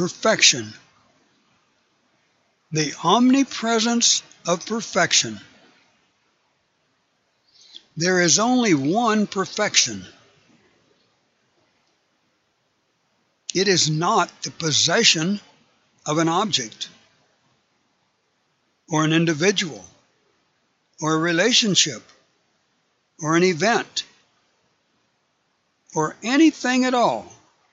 perfection. The omnipresence of perfection. There is only one perfection. It is not the possession of an object, or an individual, or a relationship, or an event, or anything at all.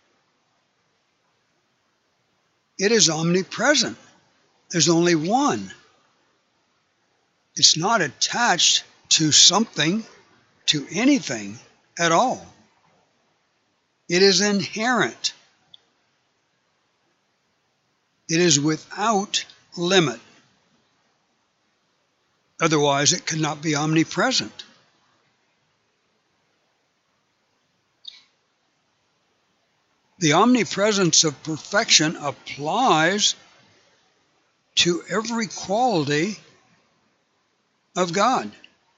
It is omnipresent. There's only one. It's not attached to something, to anything at all. It is inherent. It is without limit. Otherwise, it could not be omnipresent. The omnipresence of perfection applies to every quality of God.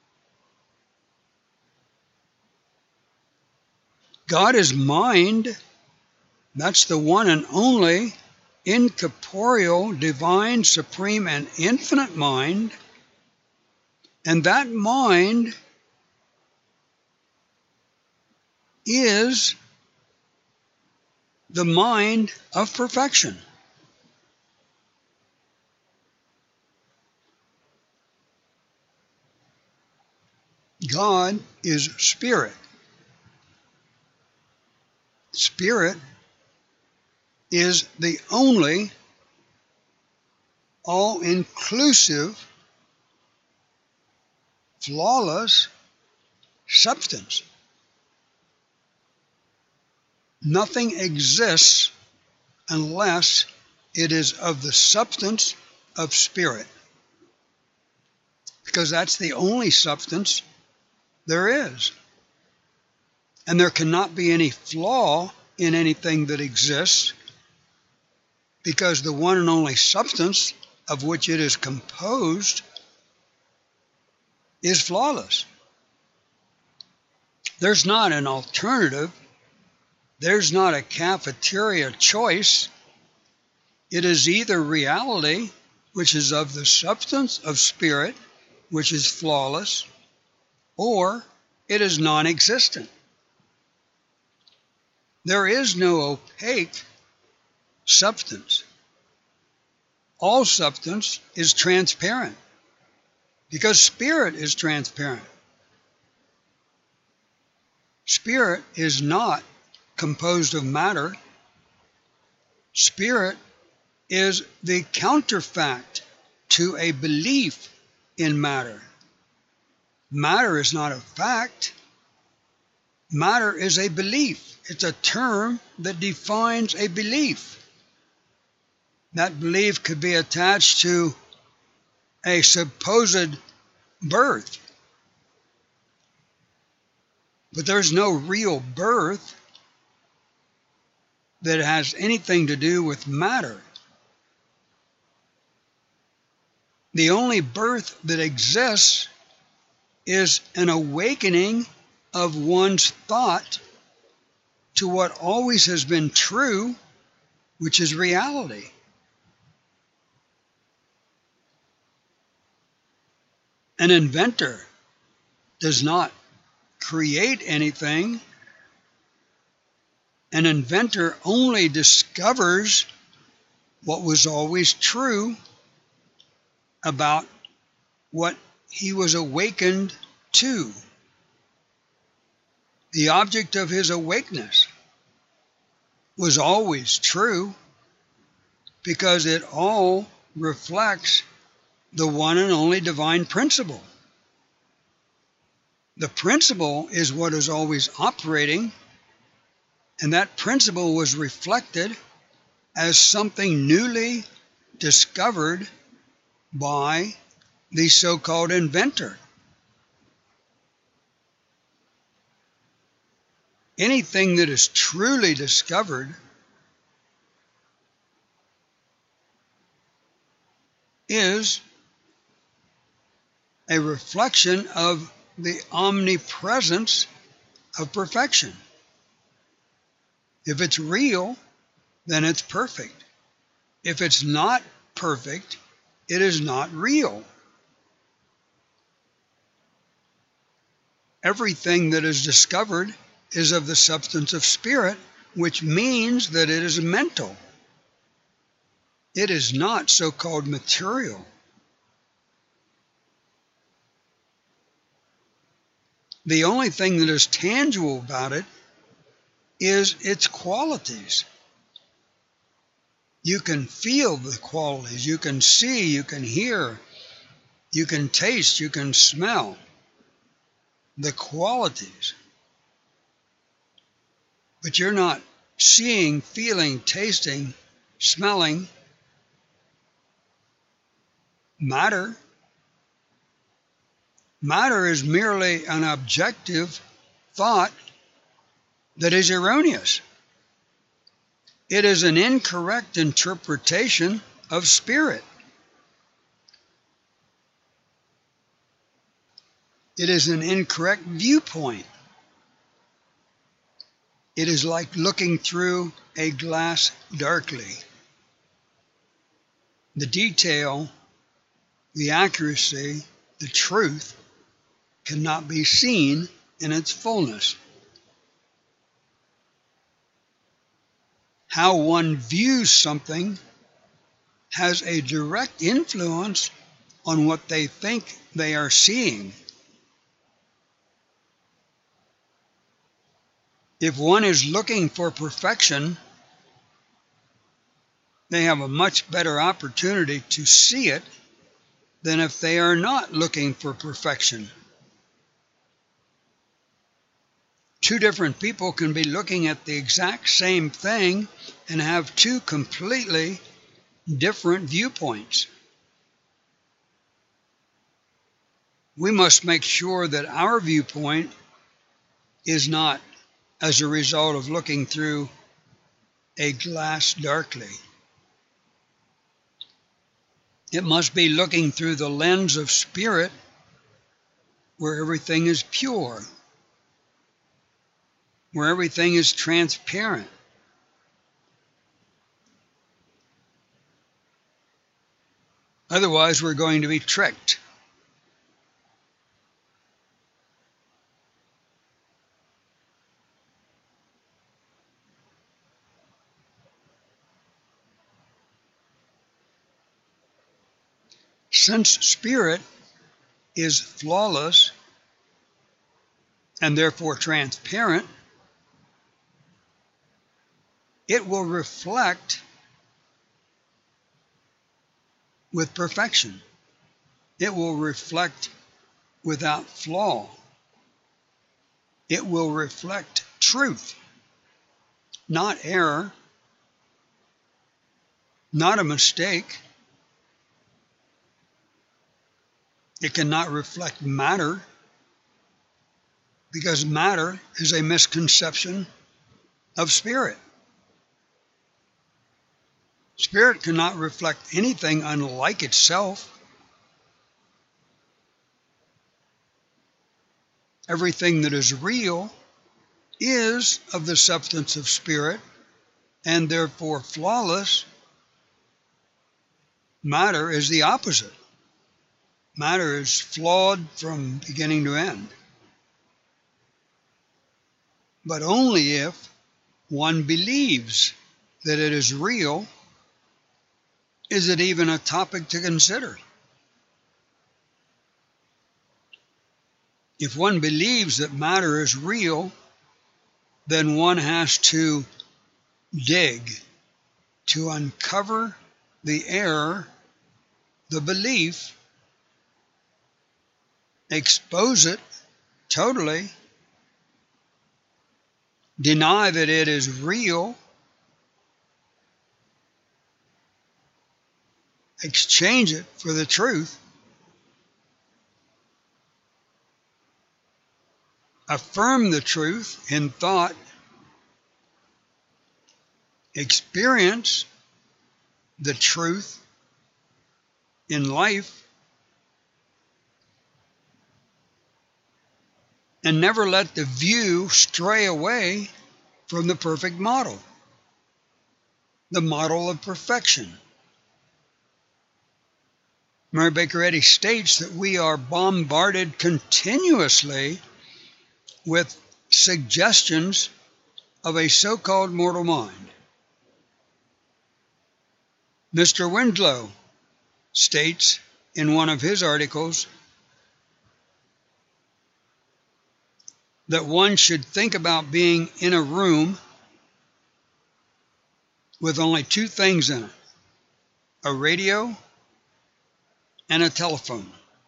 God is mind. That's the one and only incorporeal, divine, supreme, and infinite mind. And that mind is the mind of perfection. God is spirit. Spirit is the only all-inclusive, flawless substance. Nothing exists unless it is of the substance of spirit, because that's the only substance there is. And there cannot be any flaw in anything that exists, because the one and only substance of which it is composed is flawless. There's not an alternative. There's not a cafeteria choice. It is either reality, which is of the substance of spirit, which is flawless, or it is non-existent. There is no opaque substance. All substance is transparent, because spirit is transparent. Spirit is not composed of matter. Spirit is the counterfact to a belief in matter. Matter is not a fact. Matter is a belief. It's a term that defines a belief. That belief could be attached to a supposed birth. But there's no real birth that has anything to do with matter. The only birth that exists is an awakening of one's thought to what always has been true, which is reality. An inventor does not create anything. An inventor only discovers what was always true about what he was awakened to. The object of his awakeness was always true, because it all reflects the one and only divine principle. The principle is what is always operating, and that principle was reflected as something newly discovered by the so-called inventor. Anything that is truly discovered is a reflection of the omnipresence of perfection. If it's real, then it's perfect. If it's not perfect, it is not real. Everything that is discovered is of the substance of spirit, which means that it is mental. It is not so-called material. The only thing that is tangible about it is its qualities. You can feel the qualities. You can see, you can hear, you can taste, you can smell the qualities. But you're not seeing, feeling, tasting, smelling matter. Matter is merely an objective thought that is erroneous. It is an incorrect interpretation of spirit. It is an incorrect viewpoint. It is like looking through a glass darkly. The detail, the accuracy, the truth cannot be seen in its fullness. How one views something has a direct influence on what they think they are seeing. If one is looking for perfection, they have a much better opportunity to see it than if they are not looking for perfection. Two different people can be looking at the exact same thing and have two completely different viewpoints. We must make sure that our viewpoint is not as a result of looking through a glass darkly. It must be looking through the lens of spirit, where everything is pure, where everything is transparent. Otherwise, we're going to be tricked. Since spirit is flawless and therefore transparent, it will reflect with perfection. It will reflect without flaw. It will reflect truth, not error, not a mistake. It cannot reflect matter, because matter is a misconception of spirit. Spirit cannot reflect anything unlike itself. Everything that is real is of the substance of spirit, and therefore flawless. Matter is the opposite. Matter is flawed from beginning to end. But only if one believes that it is real is it even a topic to consider. If one believes that matter is real, then one has to dig to uncover the error, the belief, expose it totally, deny that it is real, exchange it for the truth, affirm the truth in thought, experience the truth in life, and never let the view stray away from the perfect model, the model of perfection. Mary Baker Eddy states that we are bombarded continuously with suggestions of a so-called mortal mind. Mr. Winslow states in one of his articles that one should think about being in a room with only two things in it: a radio and a telephone.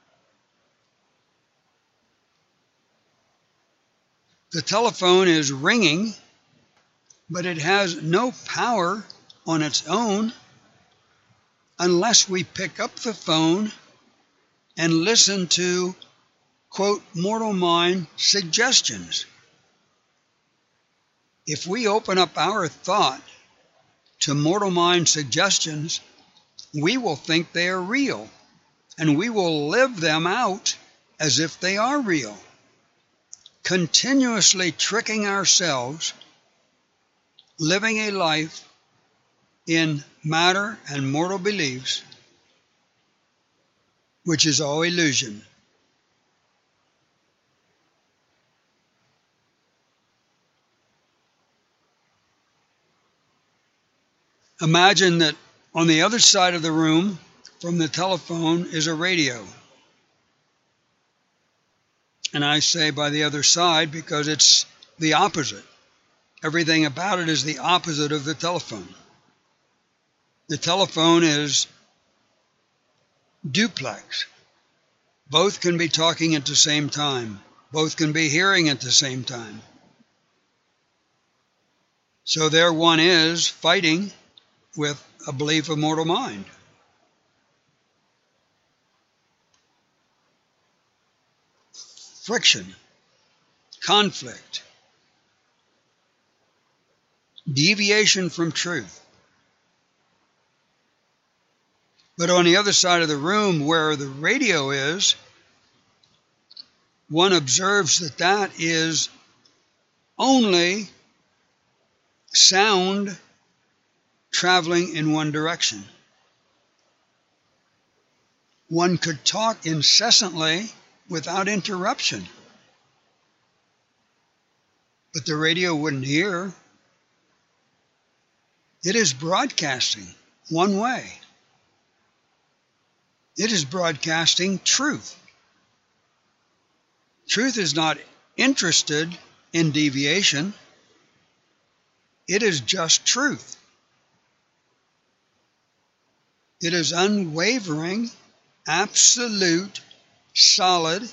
The telephone is ringing, but it has no power on its own unless we pick up the phone and listen to, quote, mortal mind suggestions. If we open up our thought to mortal mind suggestions, we will think they are real, and we will live them out as if they are real, continuously tricking ourselves, living a life in matter and mortal beliefs, which is all illusion. Imagine that on the other side of the room from the telephone is a radio. And I say by the other side because it's the opposite. Everything about it is the opposite of the telephone. The telephone is duplex. Both can be talking at the same time. Both can be hearing at the same time. So there one is fighting with a belief of mortal mind. Friction, conflict, deviation from truth. But on the other side of the room where the radio is, one observes that that is only sound traveling in one direction. One could talk incessantly without interruption, but the radio wouldn't hear. It is broadcasting one way. It is broadcasting truth. Truth is not interested in deviation. It is just truth. It is unwavering, absolute, solid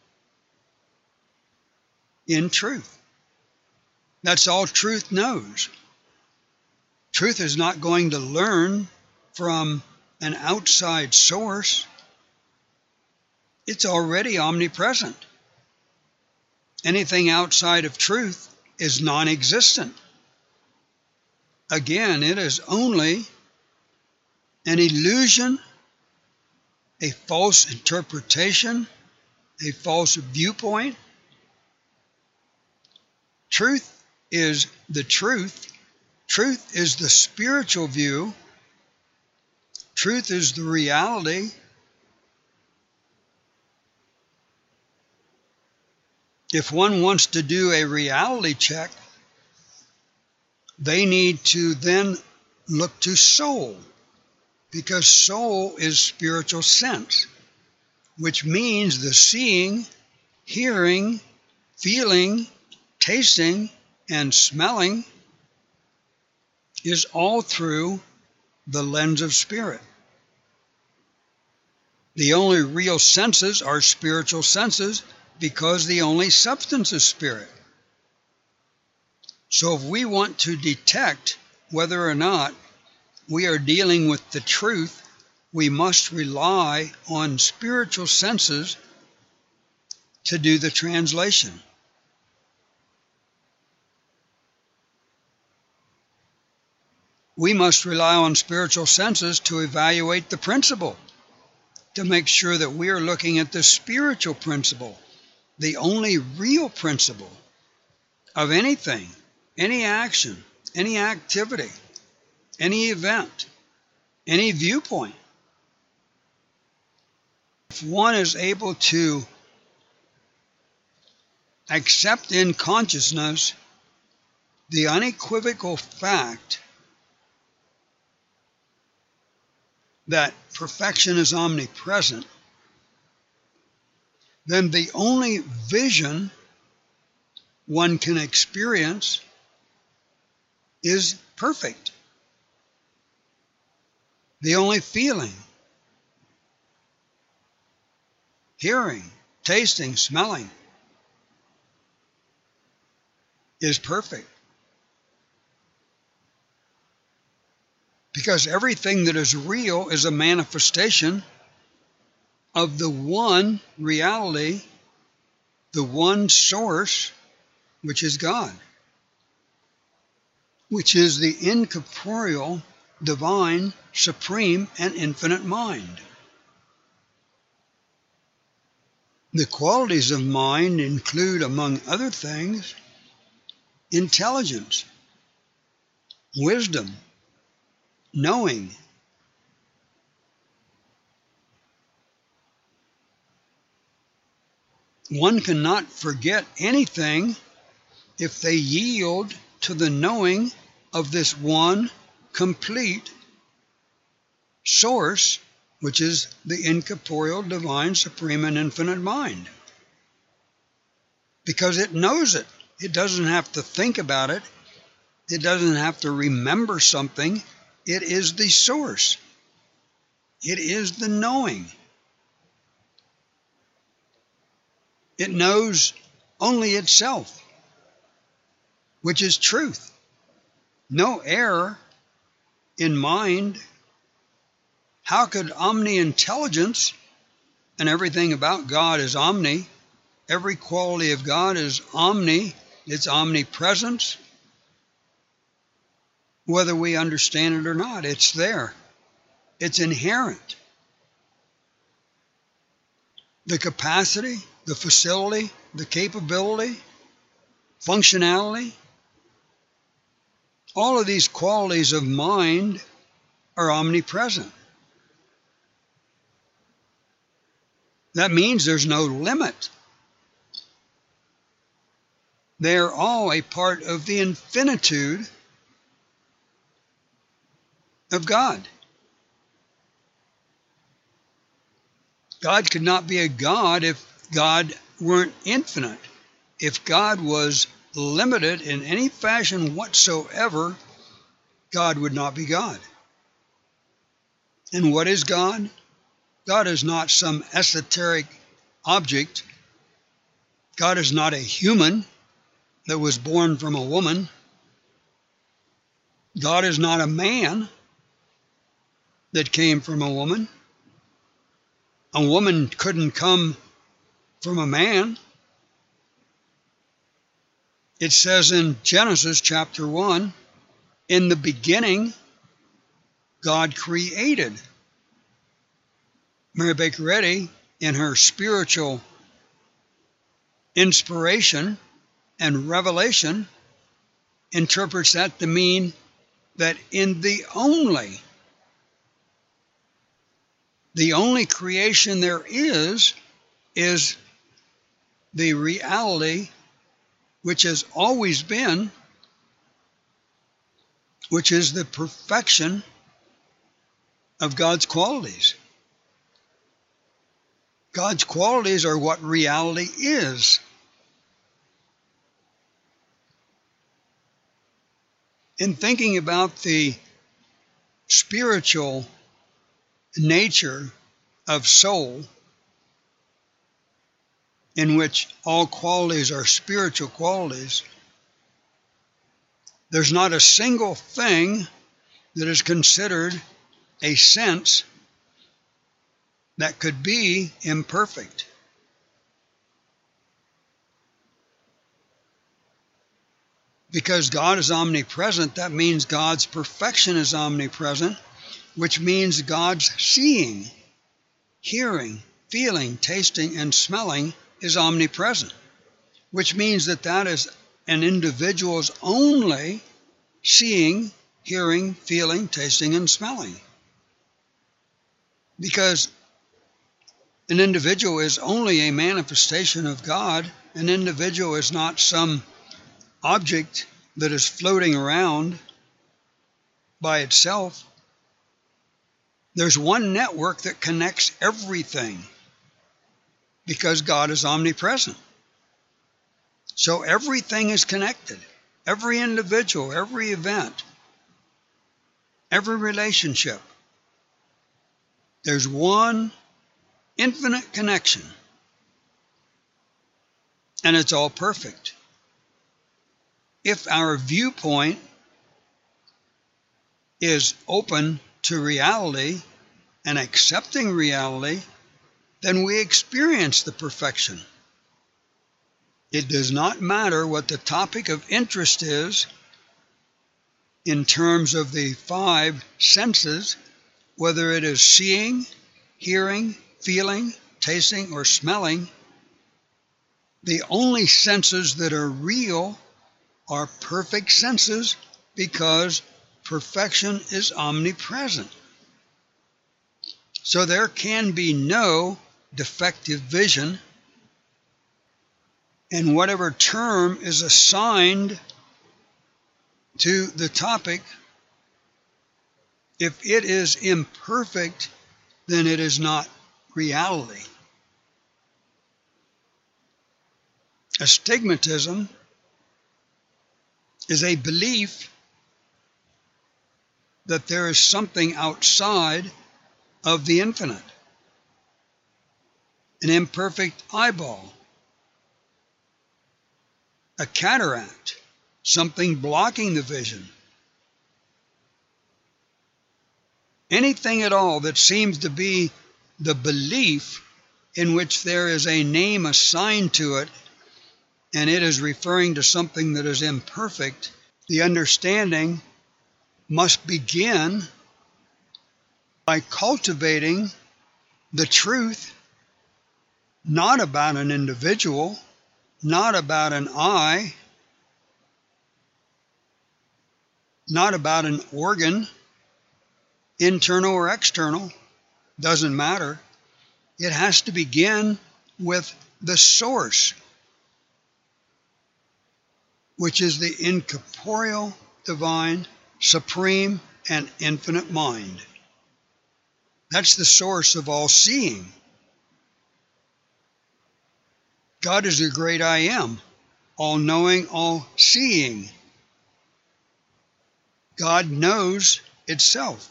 in truth. That's all truth knows. Truth is not going to learn from an outside source. It's already omnipresent. Anything outside of truth is non-existent. Again, it is only an illusion, a false interpretation, a false viewpoint. Truth is the truth. Truth is the spiritual view. Truth is the reality. If one wants to do a reality check, they need to then look to soul, because soul is spiritual sense, which means the seeing, hearing, feeling, tasting, and smelling is all through the lens of spirit. The only real senses are spiritual senses because the only substance is spirit. So if we want to detect whether or not we are dealing with the truth, we must rely on spiritual senses to do the translation. We must rely on spiritual senses to evaluate the principle, to make sure that we are looking at the spiritual principle, the only real principle of anything, any action, any activity, any event, any viewpoint. If one is able to accept in consciousness the unequivocal fact that perfection is omnipresent, then the only vision one can experience is perfect. The only feeling, hearing, tasting, smelling is perfect. Because everything that is real is a manifestation of the one reality, the one source, which is God, which is the incorporeal, divine, supreme, and infinite mind. The qualities of mind include, among other things, intelligence, wisdom, knowing. One cannot forget anything if they yield to the knowing of this one complete source, which is the incorporeal, divine, supreme, and infinite mind. Because it knows it. It doesn't have to think about it. It doesn't have to remember something. It is the source. It is the knowing. It knows only itself, which is truth. No error in mind. How could omni-intelligence, and everything about God is omni, every quality of God is omni, it's omnipresence, whether we understand it or not, it's there. It's inherent. The capacity, the facility, the capability, functionality, all of these qualities of mind are omnipresent. That means there's no limit. They're all a part of the infinitude of God. God could not be a God if God weren't infinite. If God was limited in any fashion whatsoever, God would not be God. And what is God? God is not some esoteric object. God is not a human that was born from a woman. God is not a man that came from a woman. A woman couldn't come from a man. It says in Genesis chapter 1, in the beginning, God created. Mary Baker Eddy, in her spiritual inspiration and revelation, interprets that to mean that in the only creation there is the reality which has always been, which is the perfection of God's qualities. God's qualities are what reality is. In thinking about the spiritual nature of soul, in which all qualities are spiritual qualities, there's not a single thing that is considered a sense that could be imperfect. Because God is omnipresent, that means God's perfection is omnipresent, which means God's seeing, hearing, feeling, tasting, and smelling is omnipresent, which means that that is an individual's only seeing, hearing, feeling, tasting, and smelling. Because An individual is only a manifestation of God. An individual is not some object that is floating around by itself. There's one network that connects everything because God is omnipresent. So everything is connected. Every individual, every event, every relationship. There's one infinite connection. And it's all perfect. If our viewpoint is open to reality and accepting reality, then we experience the perfection. It does not matter what the topic of interest is in terms of the 5 senses, whether it is seeing, hearing, feeling, tasting, or smelling. The only senses that are real are perfect senses because perfection is omnipresent. So there can be no defective vision, and whatever term is assigned to the topic, if it is imperfect, then it is not reality. Astigmatism is a belief that there is something outside of the infinite, an imperfect eyeball, a cataract, something blocking the vision. Anything at all that seems to be the belief in which there is a name assigned to it, and it is referring to something that is imperfect, the understanding must begin by cultivating the truth, not about an individual, not about an I, not about an organ, internal or external, doesn't matter. It has to begin with the source, which is the incorporeal, divine, supreme, and infinite mind. That's the source of all seeing. God is the great I am, all-knowing, all-seeing. God knows itself.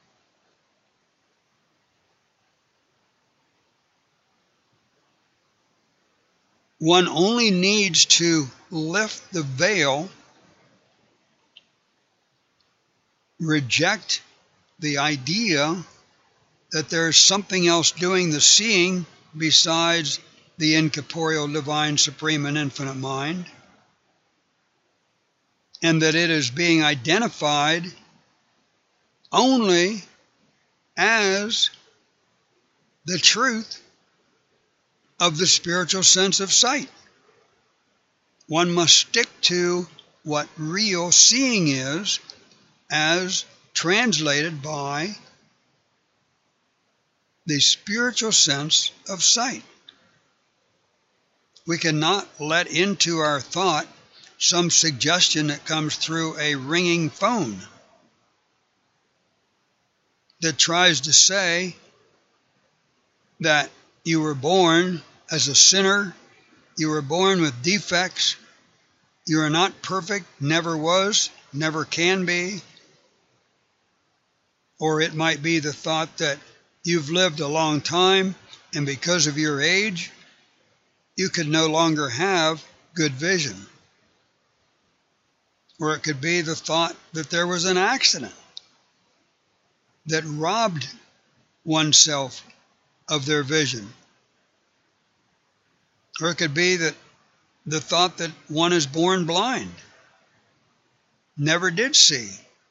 One only needs to lift the veil, reject the idea that there's something else doing the seeing besides the incorporeal, divine, supreme, and infinite mind, and that it is being identified only as the truth of the spiritual sense of sight. One must stick to what real seeing is as translated by the spiritual sense of sight. We cannot let into our thought some suggestion that comes through a ringing phone that tries to say that you were born as a sinner, you were born with defects, you are not perfect, never was, never can be. Or it might be the thought that you've lived a long time, and because of your age, you could no longer have good vision. Or it could be the thought that there was an accident that robbed oneself of their vision. Or it could be that the thought that one is born blind, never did see.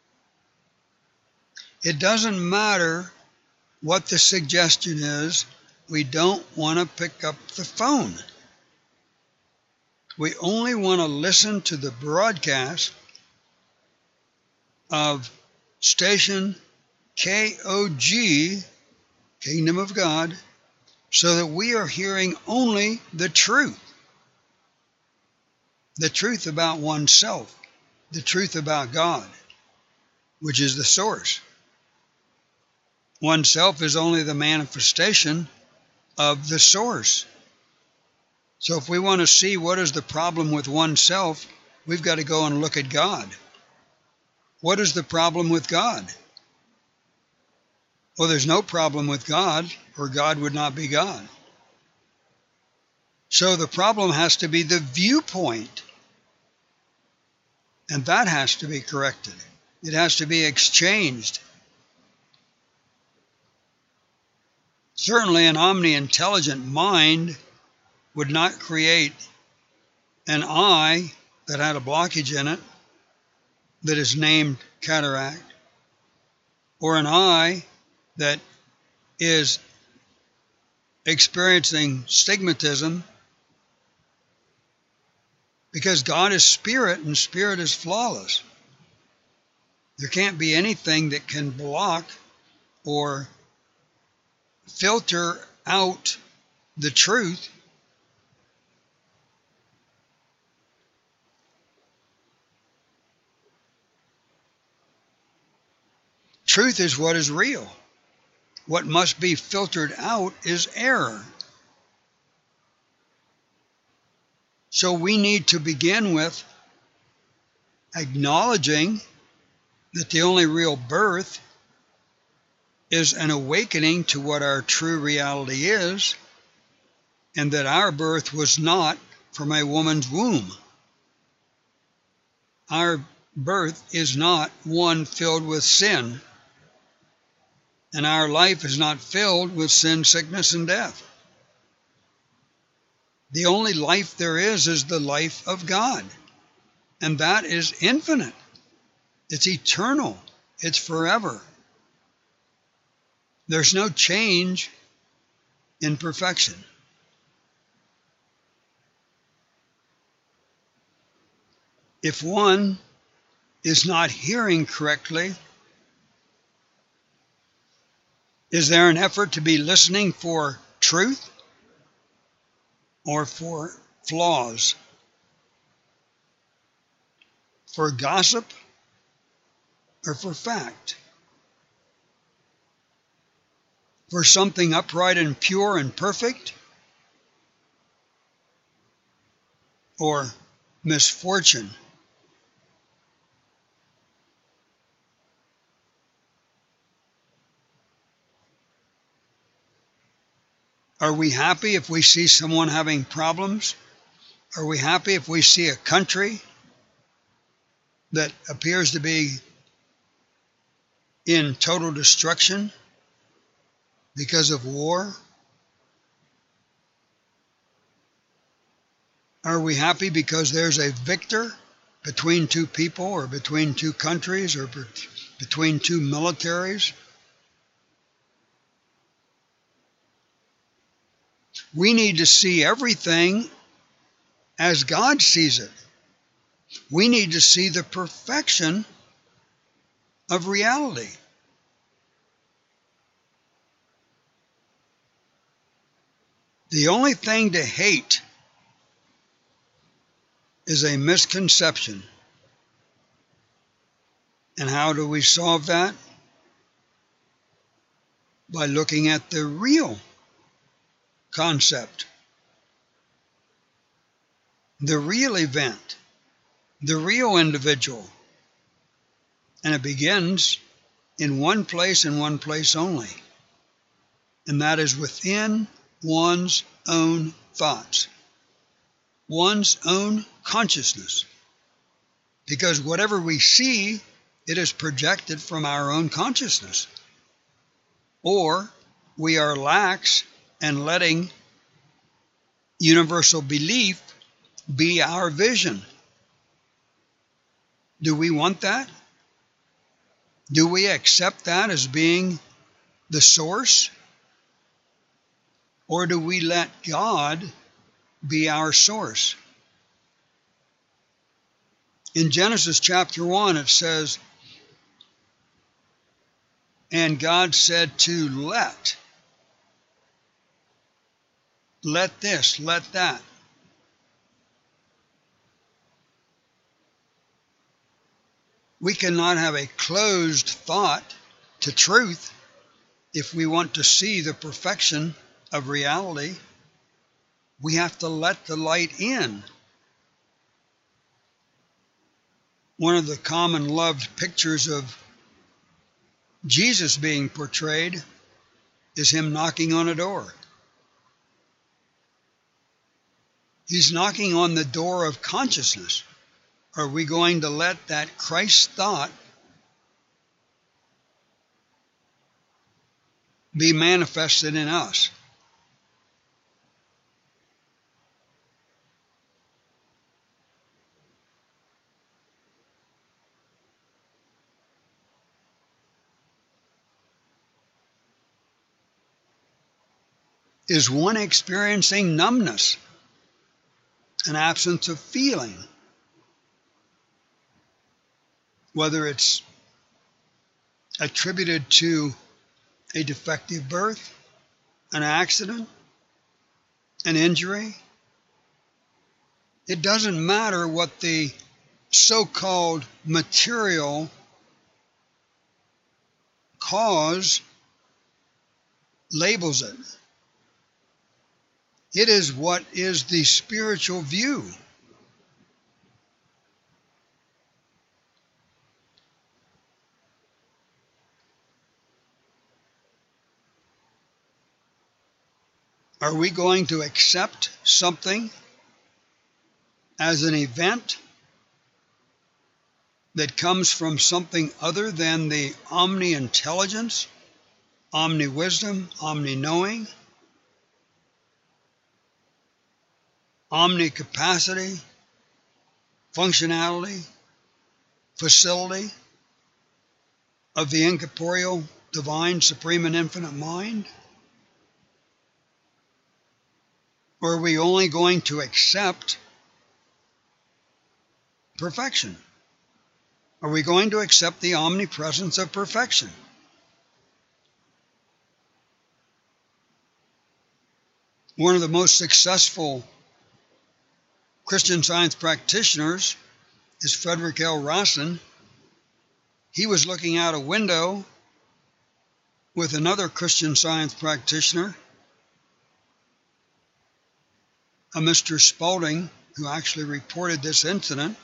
It doesn't matter what the suggestion is, we don't want to pick up the phone. We only want to listen to the broadcast of station KOG, Kingdom of God, so that we are hearing only the truth about oneself, the truth about God, which is the source. Oneself is only the manifestation of the source. So if we want to see what is the problem with oneself, we've got to go and look at God. What is the problem with God? Well, there's no problem with God, or God would not be God. So the problem has to be the viewpoint, and that has to be corrected. It has to be exchanged. Certainly an omni-intelligent mind would not create an eye that had a blockage in it that is named cataract, or an eye that is experiencing stigmatism, because God is spirit and spirit is flawless. There can't be anything that can block or filter out the truth. Truth is what is real. What must be filtered out is error. So we need to begin with acknowledging that the only real birth is an awakening to what our true reality is, and that our birth was not from a woman's womb. Our birth is not one filled with sin, and our life is not filled with sin, sickness, and death. The only life there is the life of God, and that is infinite. It's eternal. It's forever. There's no change in perfection. If one is not hearing correctly, is there an effort to be listening for truth or for flaws? For gossip or for fact? For something upright and pure and perfect? Or misfortune? Are we happy if we see someone having problems? Are we happy if we see a country that appears to be in total destruction because of war? Are we happy because there's a victor between two people, or between two countries, or between two militaries? We need to see everything as God sees it. We need to see the perfection of reality. The only thing to hate is a misconception. And how do we solve that? By looking at the real concept, the real event, the real individual. And it begins in one place and one place only, and that is within one's own thoughts, one's own consciousness. Because whatever we see, it is projected from our own consciousness. Or we are lax and letting universal belief be our vision. Do we want that? Do we accept that as being the source? Or do we let God be our source? In Genesis chapter 1, it says, "And God said to let let this, let that. We cannot have a closed thought to truth if we want to see the perfection of reality. We have to let the light in. One of the common loved pictures of Jesus being portrayed is him knocking on a door. He's knocking on the door of consciousness. Are we going to let that Christ thought be manifested in us? Is one experiencing numbness, an absence of feeling? Whether it's attributed to a defective birth, an accident, an injury. It doesn't matter what the so-called material cause labels it. It is what is the spiritual view. Are we going to accept something as an event that comes from something other than the omni-intelligence, omni-wisdom, omni-knowing, omni-capacity, functionality, facility of the incorporeal, divine, supreme, and infinite mind? Or are we only going to accept perfection? Are we going to accept the omnipresence of perfection? One of the most successful Christian Science practitioners is Frederick L. Rossin. He was looking out a window with another Christian Science practitioner, a Mr. Spaulding, who actually reported this incident,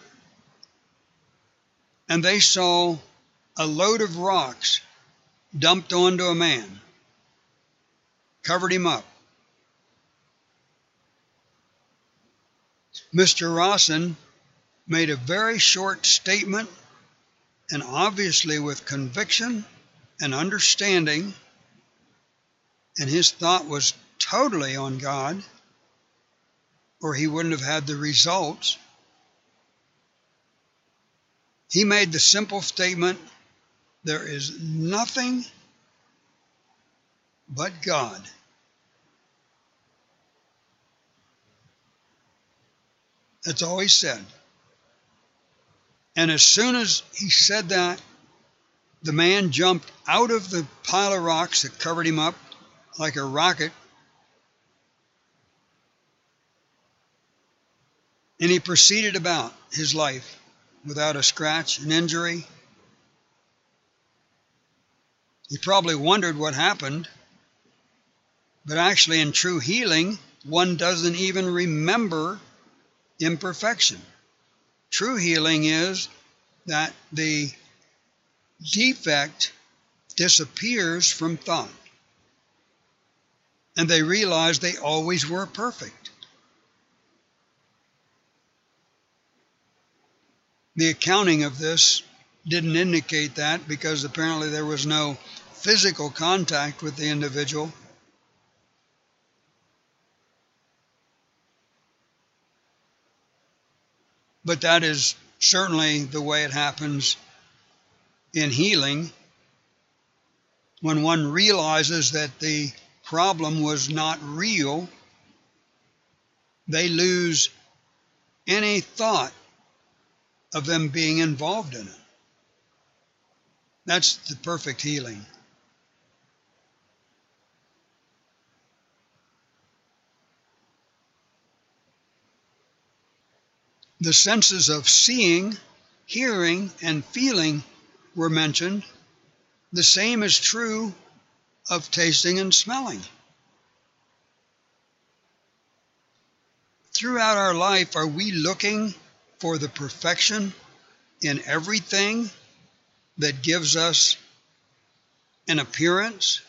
and they saw a load of rocks dumped onto a man, covered him up. Mr. Rossin made a very short statement, and obviously with conviction and understanding, and his thought was totally on God, or he wouldn't have had the results. He made the simple statement, there is nothing but God. That's all he said. And as soon as he said that, the man jumped out of the pile of rocks that covered him up like a rocket, and he proceeded about his life without a scratch, an injury. He probably wondered what happened, but actually in true healing, one doesn't even remember imperfection. True healing is that the defect disappears from thought, and they realize they always were perfect. The accounting of this didn't indicate that, because apparently there was no physical contact with the individual. But that is certainly the way it happens in healing. When one realizes that the problem was not real, they lose any thought of them being involved in it. That's the perfect healing. The senses of seeing, hearing, and feeling were mentioned. The same is true of tasting and smelling. Throughout our life, are we looking for the perfection in everything that gives us an appearance?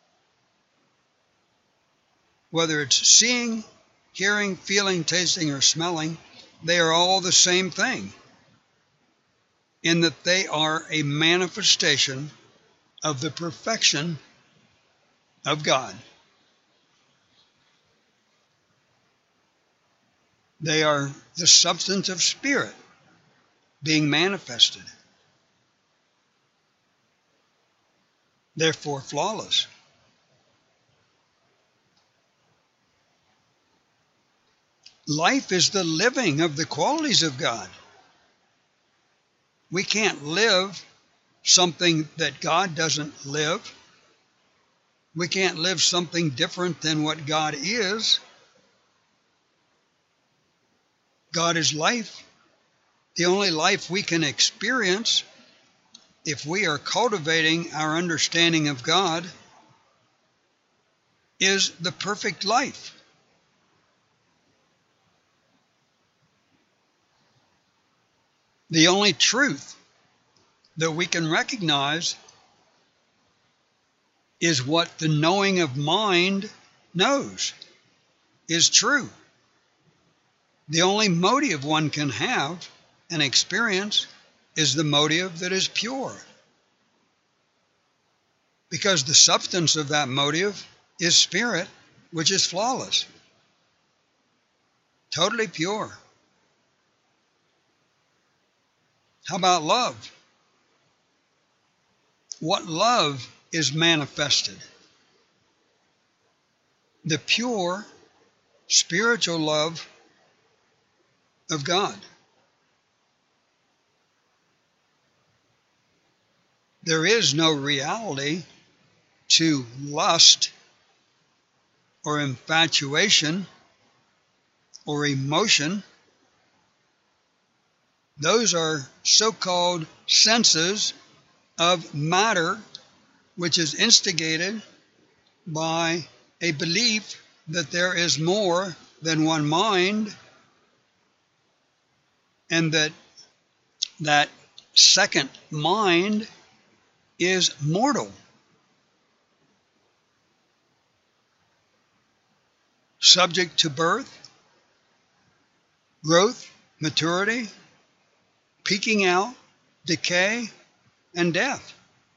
Whether it's seeing, hearing, feeling, tasting, or smelling, they are all the same thing, in that they are a manifestation of the perfection of God. They are the substance of spirit being manifested, therefore flawless. Life is the living of the qualities of God. We can't live something that God doesn't live. We can't live something different than what God is. God is life. The only life we can experience, if we are cultivating our understanding of God, is the perfect life. The only truth that we can recognize is what the knowing of mind knows is true. The only motive one can have and experience is the motive that is pure, because the substance of that motive is spirit, which is flawless, totally pure. How about love? What love is manifested? The pure spiritual love of God. There is no reality to lust or infatuation or emotion. Those are so-called senses of matter, which is instigated by a belief that there is more than one mind, and that second mind is mortal, subject to birth, growth, maturity, peaking out, decay, and death.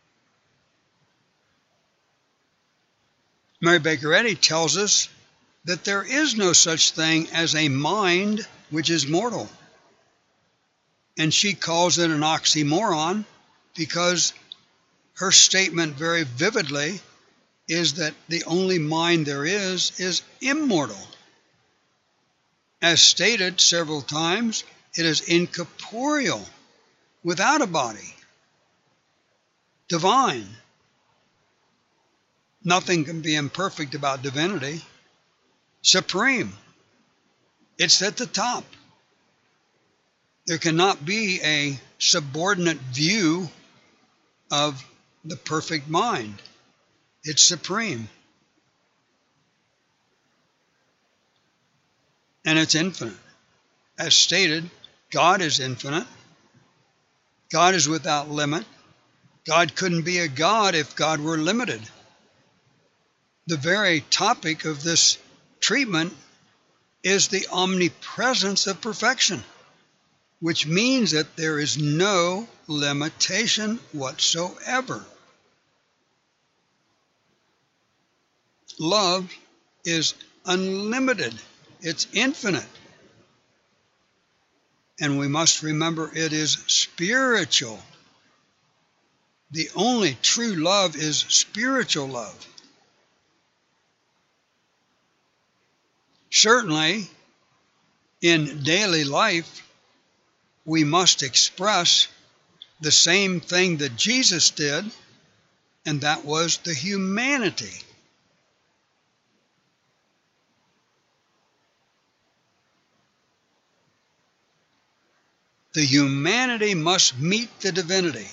Mary Baker Eddy tells us that there is no such thing as a mind which is mortal. And she calls it an oxymoron because her statement very vividly is that the only mind there is immortal. As stated several times, it is incorporeal, without a body, divine. Nothing can be imperfect about divinity. Supreme. It's at the top. There cannot be a subordinate view of the perfect mind. It's supreme. And it's infinite. As stated, God is infinite. God is without limit. God couldn't be a God if God were limited. The very topic of this treatment is the omnipresence of perfection, which means that there is no limitation whatsoever. Love is unlimited. It's infinite. And we must remember it is spiritual. The only true love is spiritual love. Certainly, in daily life, we must express the same thing that Jesus did, and that was the humanity. The humanity must meet the divinity.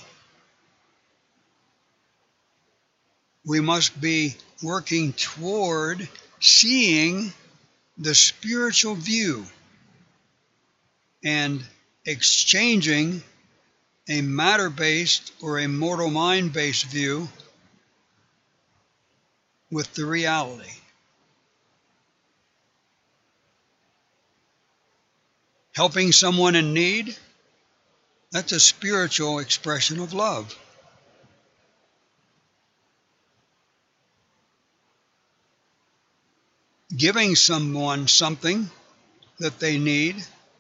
We must be working toward seeing the spiritual view and exchanging a matter-based or a mortal mind-based view with the reality. Helping someone in need, that's a spiritual expression of love. Giving someone something that they need,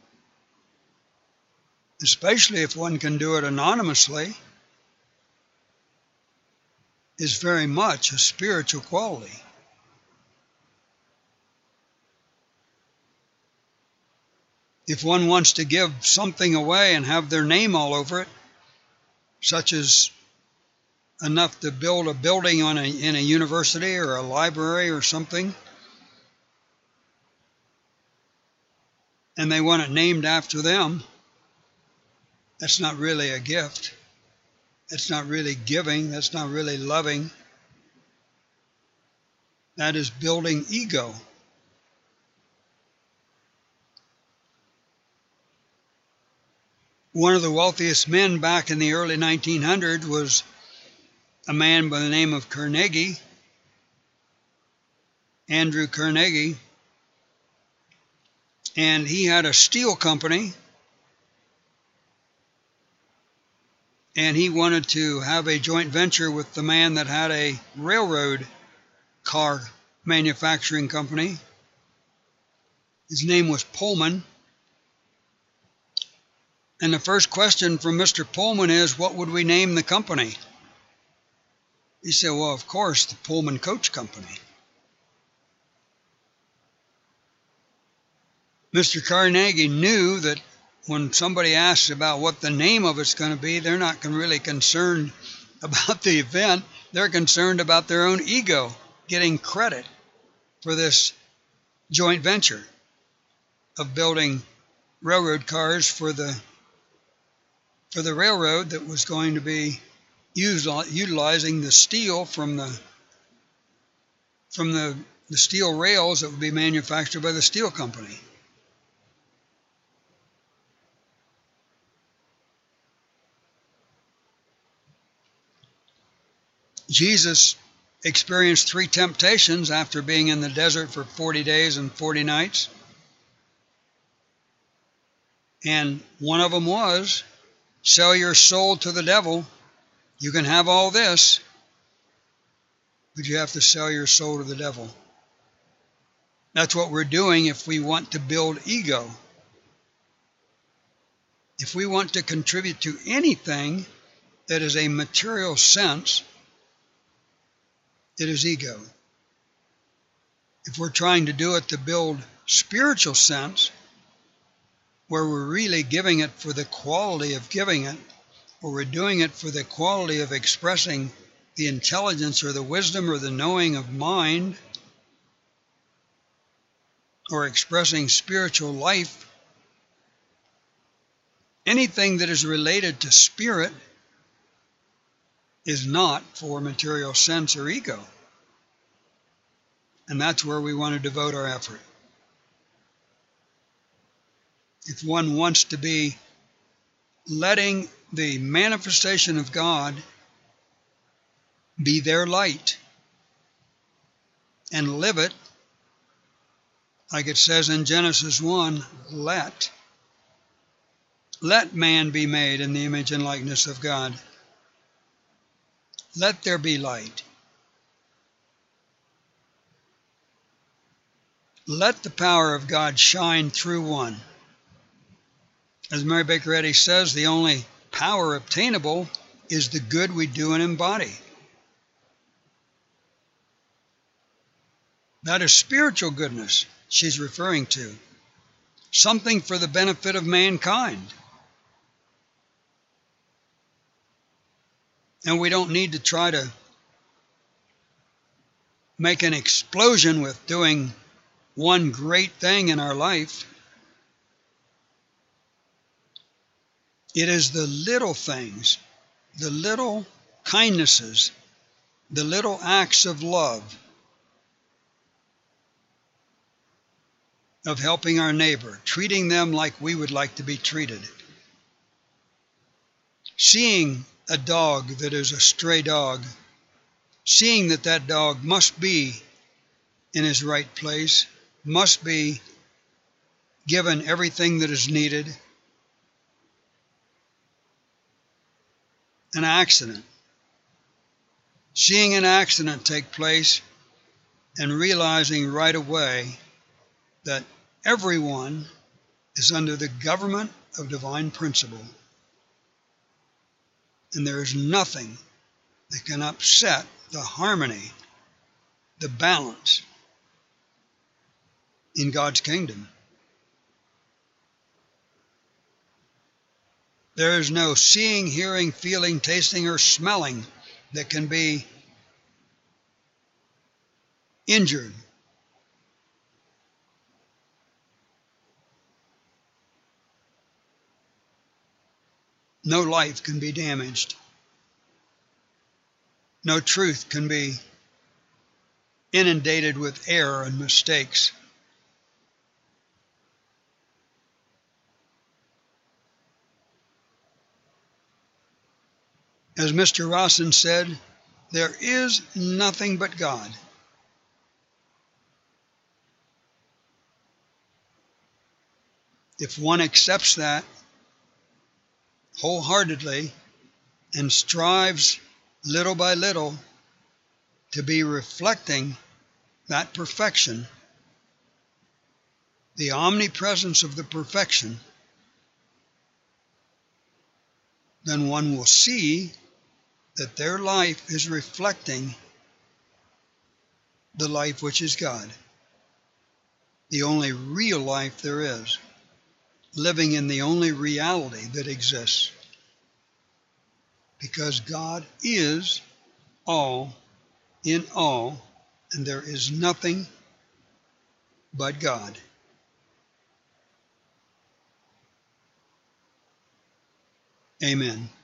especially if one can do it anonymously, is very much a spiritual quality. If one wants to give something away and have their name all over it, such as enough to build a building in a university or a library or something, and they want it named after them, that's not really a gift. That's not really giving. That's not really loving. That is building ego. One of the wealthiest men back in the early 1900s was a man by the name of Carnegie, Andrew Carnegie, and he had a steel company, and he wanted to have a joint venture with the man that had a railroad car manufacturing company. His name was Pullman. And the first question from Mr. Pullman is, what would we name the company? He said, well, of course, the Pullman Coach Company. Mr. Carnegie knew that when somebody asks about what the name of it's going to be, they're not really concerned about the event. They're concerned about their own ego getting credit for this joint venture of building railroad cars for the railroad that was going to be utilizing the steel from the steel rails that would be manufactured by the steel company. Jesus experienced 3 temptations after being in the desert for 40 days and 40 nights. And one of them was, sell your soul to the devil. You can have all this, but you have to sell your soul to the devil. That's what we're doing if we want to build ego. If we want to contribute to anything that is a material sense, it is ego. If we're trying to do it to build spiritual sense, where we're really giving it for the quality of giving it, or we're doing it for the quality of expressing the intelligence or the wisdom or the knowing of mind, or expressing spiritual life, anything that is related to spirit is not for material sense or ego. And that's where we want to devote our effort. If one wants to be letting the manifestation of God be their light and live it, like it says in Genesis 1, let man be made in the image and likeness of God. Let there be light. Let the power of God shine through one. As Mary Baker Eddy says, the only power obtainable is the good we do and embody. That is spiritual goodness she's referring to. Something for the benefit of mankind. And we don't need to try to make an explosion with doing one great thing in our life. It is the little things, the little kindnesses, the little acts of love, of helping our neighbor, treating them like we would like to be treated. Seeing a dog that is a stray dog, seeing that that dog must be in his right place, must be given everything that is needed. An accident. Seeing an accident take place and realizing right away that everyone is under the government of divine principle, and there is nothing that can upset the harmony, the balance in God's kingdom. There is no seeing, hearing, feeling, tasting, or smelling that can be injured. No life can be damaged. No truth can be inundated with error and mistakes. As Mr. Rawson said, there is nothing but God. If one accepts that wholeheartedly and strives little by little to be reflecting that perfection, the omnipresence of the perfection, then one will see that their life is reflecting the life which is God, the only real life there is, living in the only reality that exists, because God is all in all, and there is nothing but God. Amen.